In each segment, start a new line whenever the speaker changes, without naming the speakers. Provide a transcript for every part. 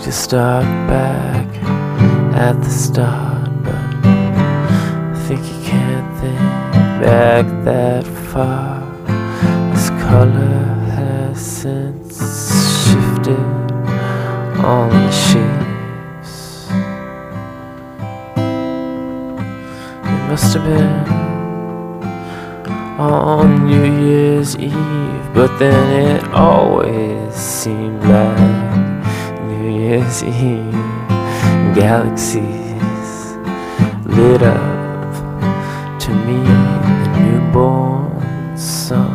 to start back at the start, but I think you can't think back that far. This color has since shifted on the sheets. It must have been on New Year's Eve, but then it always seemed like New Year's Eve. Galaxies lit up to meet the newborn sun.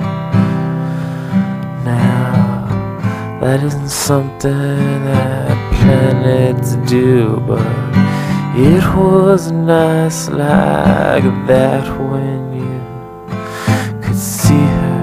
Now that isn't something that planets do, but it was nice like that when you could see her